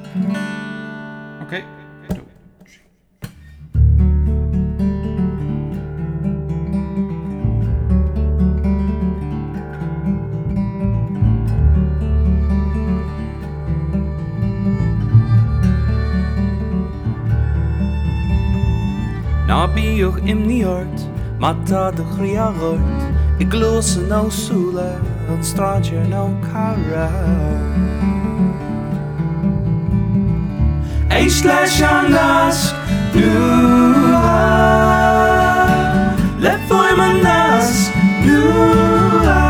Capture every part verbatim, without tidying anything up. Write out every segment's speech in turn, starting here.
Okay. Na bíoch imníart, mata de chriagart, I glósa nó súla, an stráidir nó cara. Éis leis an nasc nua, le foiim an nasc nua.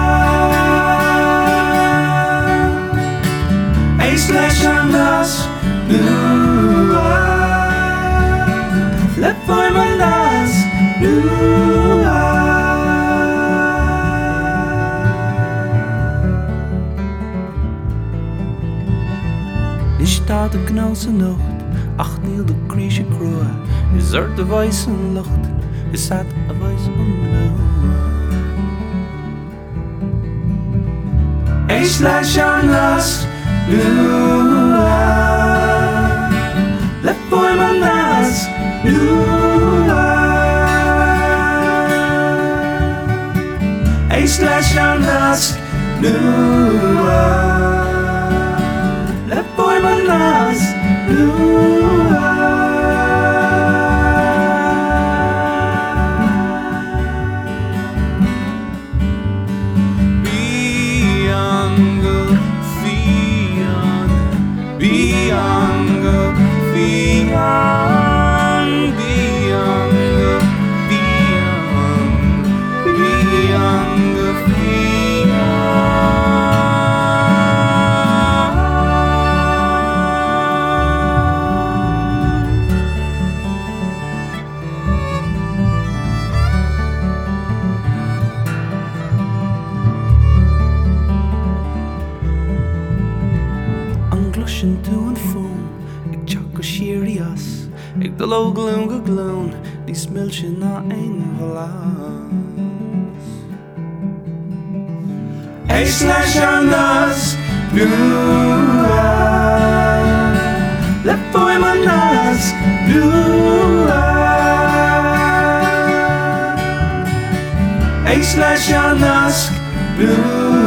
Éis leis an nasc nua, le foiim an nasc nua. Is tá de gnós an nocht, ach níl de críise crua. Is er de bhais an lucht, is sad a bhais an lua. Éis leis an nasc nua, le foiim an nasc nua. Éis leis an nasc nua, le foiim an nasc nua. Biango fian, biango fian, biango fian, biango Glushin to and fún, ag teach go sirí as, ag dul ó glún go glún, ní smill sin ná ein bhlas. Éis leis an nasc nua, le foiim an nasc nua. Éis leis an nasc nua,